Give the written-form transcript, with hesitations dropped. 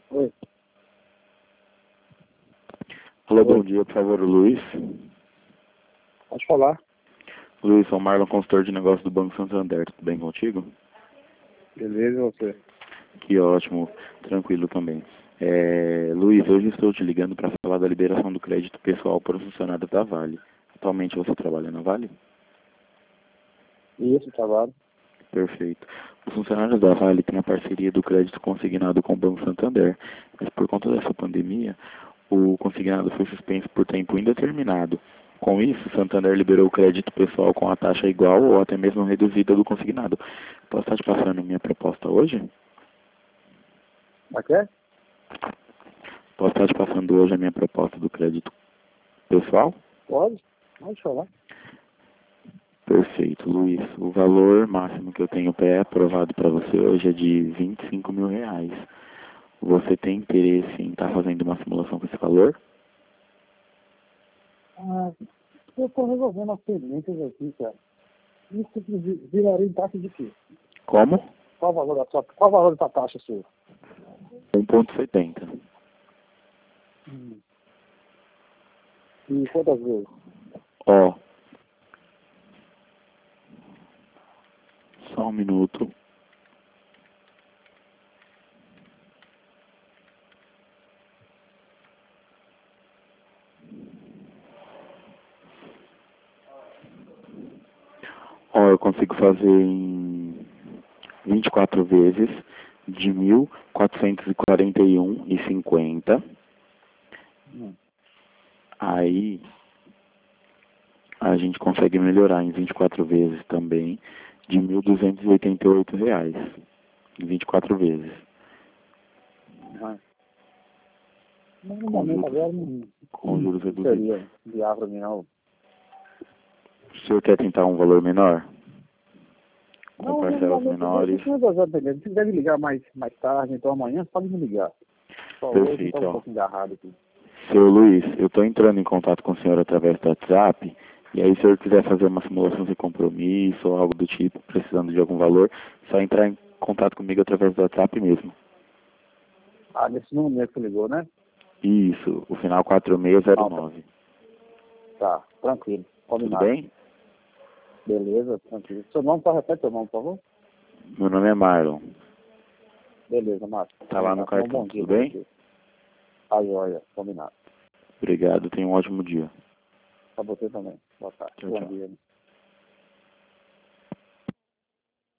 Oi. Alô, bom dia, por favor, Luiz. Pode falar. Luiz, sou o Marlon, consultor de negócios do Banco Santander. Tudo bem contigo? Beleza, e você? Que ótimo, tranquilo também. Luiz, hoje estou te ligando para falar da liberação do crédito pessoal para os funcionários da Vale. Atualmente você trabalha na Vale? Isso, trabalho. Perfeito. Os funcionários da Vale têm a parceria do crédito consignado com o Banco Santander, mas por conta dessa pandemia, o consignado foi suspenso por tempo indeterminado. Com isso, o Santander liberou o crédito pessoal com a taxa igual ou até mesmo reduzida do consignado. Posso estar te passando minha proposta hoje? Mas quer? Posso estar te passando hoje a minha proposta do crédito pessoal? Pode falar. Perfeito, Luiz. O valor máximo que eu tenho pé aprovado para você hoje é de R$ 25 mil. Você tem interesse em estar fazendo uma simulação com esse valor? Eu estou resolvendo as pendências aqui, cara. Isso viraria em taxa de quê? Como? Qual o valor da taxa sua? 1,70. E quantas vezes? Ó, só um minuto. Ó, eu consigo fazer em 24 vezes de 1.441,50. Aí a gente consegue melhorar em 24 vezes também de R$ 1.288. Em 24 vezes. Mas no momento agora não Com juros reduzidos. seria viável para mim, não. O senhor quer tentar um valor menor? Com Não, parcelas não menores? não resolver a pendência. Se quiser me ligar mais tarde, então amanhã, você pode me ligar. Só hoje Perfeito, está um ó. pouco engarrado aqui. Seu Luiz, eu estou entrando em contato com o senhor através do WhatsApp, e aí se o senhor quiser fazer uma simulação de compromisso ou algo do tipo, precisando de algum valor, só entrar em contato comigo através do WhatsApp mesmo. Nesse número que você ligou, né? Isso, o final 4609. Tá, tranquilo. Tudo Combinado. bem? Beleza, tranquilo. Seu nome, só repete seu nome, por favor? Meu nome é Marlon. Beleza, Márcio. Tá lá no Combinado. cartão, Bom dia tudo pra bem? você. Aí, olha, combinado. Obrigado, tenha um ótimo dia. Pra você também. Boa tarde. Tchau, Bom tchau. dia.